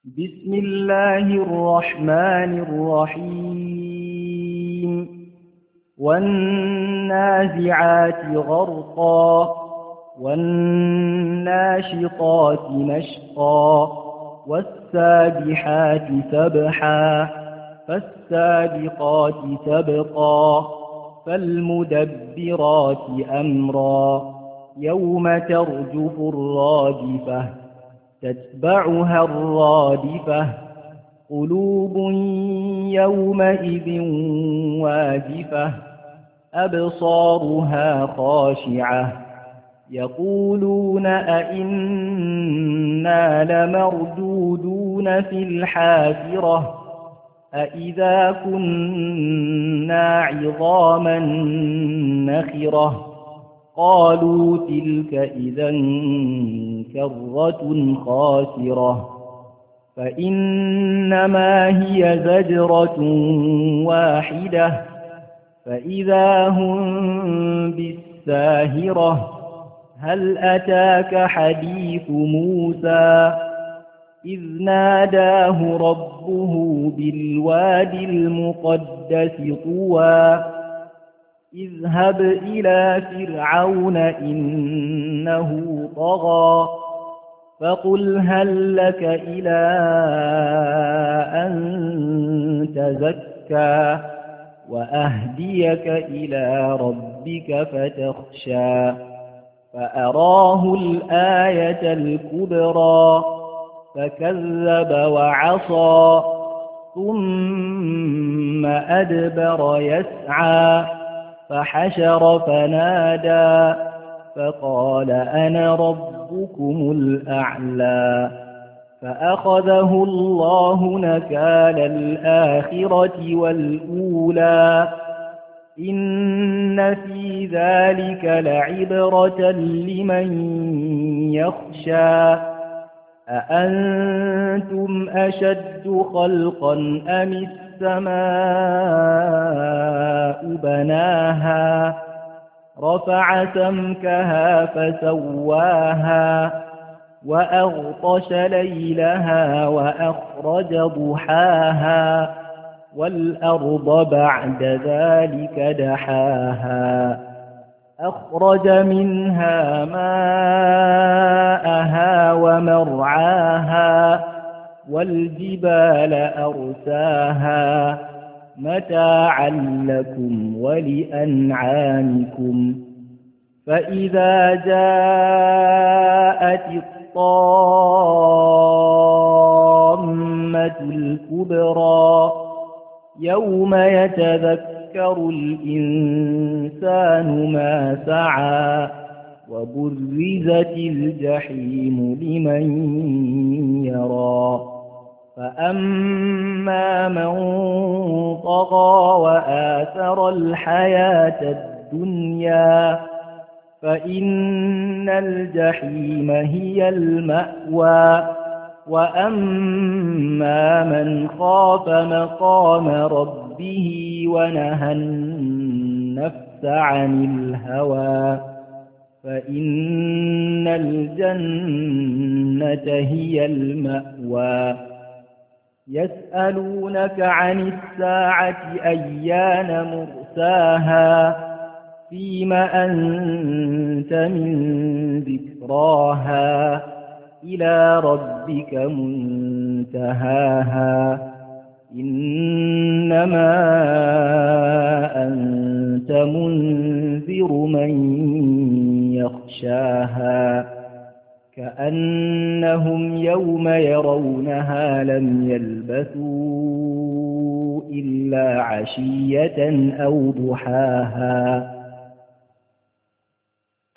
بسم الله الرحمن الرحيم والنازعات غرقا والناشطات نشطا والسابحات سبحا فالسابقات سبقا فالمدبرات أمرا يوم ترجف الراجفة تتبعها الرادفة قلوب يومئذ واجفة أبصارها خاشعة يقولون أئنا لمردودون في الحافرة أئذا كنا عظاما نخرة قالوا تلك إذا كرة خاسرة فإنما هي زجرة واحدة فإذا هم بالساهرة هل أتاك حديث موسى إذ ناداه ربه بالوادي المقدس طوى اذهب إلى فرعون إنه طغى فقل هل لك إلى أن تزكى وأهديك إلى ربك فتخشى فأراه الآية الكبرى فكذب وعصى ثم أدبر يسعى فحشر فنادى فقال أنا ربكم الأعلى فأخذه الله نكال الآخرة والأولى إن في ذلك لعبرة لمن يخشى أأنتم أشد خلقا أم السماء بناها رفع سمكها فسواها وأغطش ليلها وأخرج ضحاها والأرض بعد ذلك دحاها أخرج منها ماءها ومرعاها والجبال أرساها متاعا لكم ولأنعامكم فإذا جاءت الطامة الكبرى يوم يتذكر الإنسان ما سعى وبرزت الجحيم لمن يرى فأما من طغى وآثر الحياة الدنيا فإن الجحيم هي المأوى وأما من خاف مقام ربه ونهى النفس عن الهوى فإن الجنة هي المأوى يسألونك عن الساعة أيان مرساها فيم أنت من ذكراها إلى ربك منتهاها إنما أنت منذر من يخشاها كأنهم يوم يرونها لم يلبثوا إلا عشية أو ضحاها